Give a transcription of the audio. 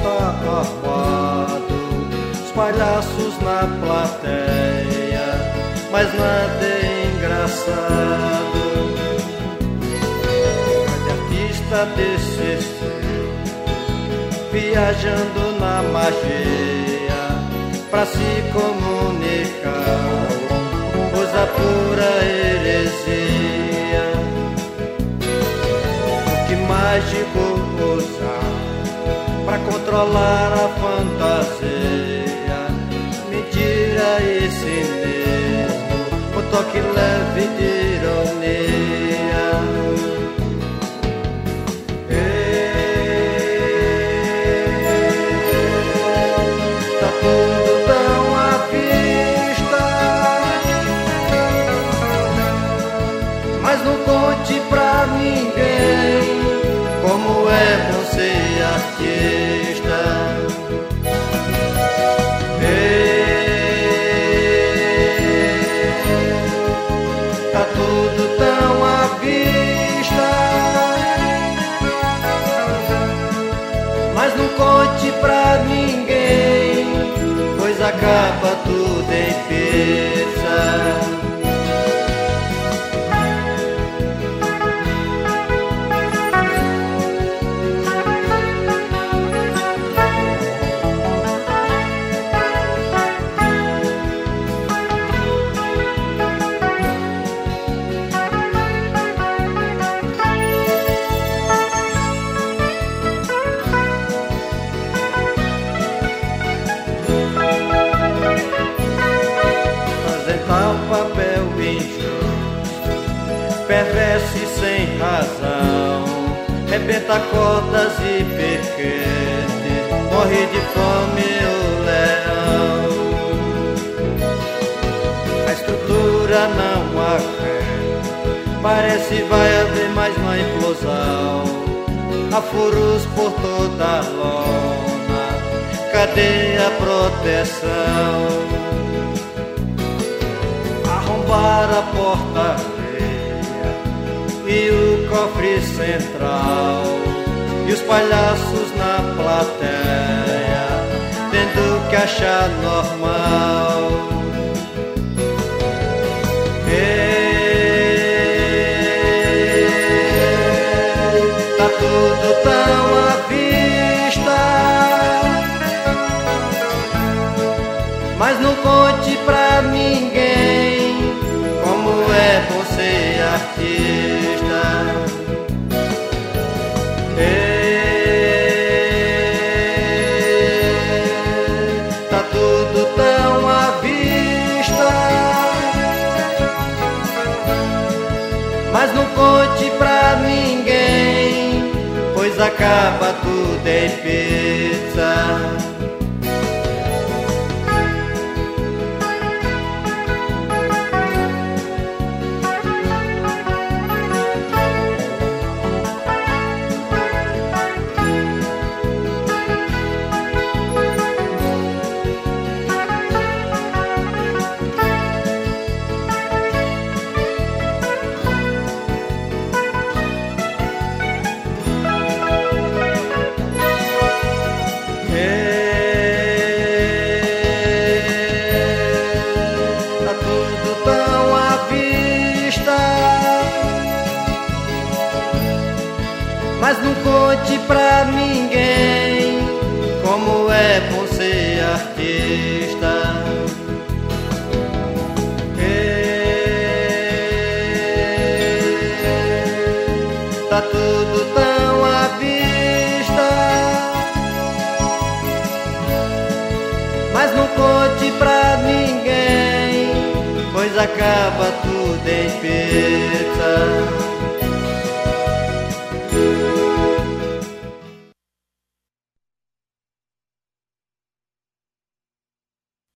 está armado, os palhaços na plateia, mas nada é engraçado. Cada artista desse viajando na magia pra se comunicar, usa pura heresia. O que mágico usar pra controlar a fantasia, mentira e cinismo, o toque leve de ironia. Tá tudo tão à vista, mas não conte pra ninguém como é bom ser artista. Tá tudo tão à vista, mas não conte pra ninguém, pois acaba tudo em pizza. Um papel injusto, perverse sem razão, rebenta cordas e piquete, morre de fome o leão. A estrutura não arreta, parece vai haver mais uma implosão. Há furos por toda a lona, cadê a proteção? Arrombar a portaria e o cofre central, e os palhaços na plateia tendo que achar normal. Tá tudo tão à vista, mas não conte pra ninguém como é bom ser artista. Tá tudo tão à vista, mas não conte pra ninguém, pois acaba tudo em pizza. Tá tudo tão à vista, mas não conte pra ninguém como é bom ser artista. Tá tudo tão à vista, mas não conte pra ninguém, pois acaba tudo em pizza.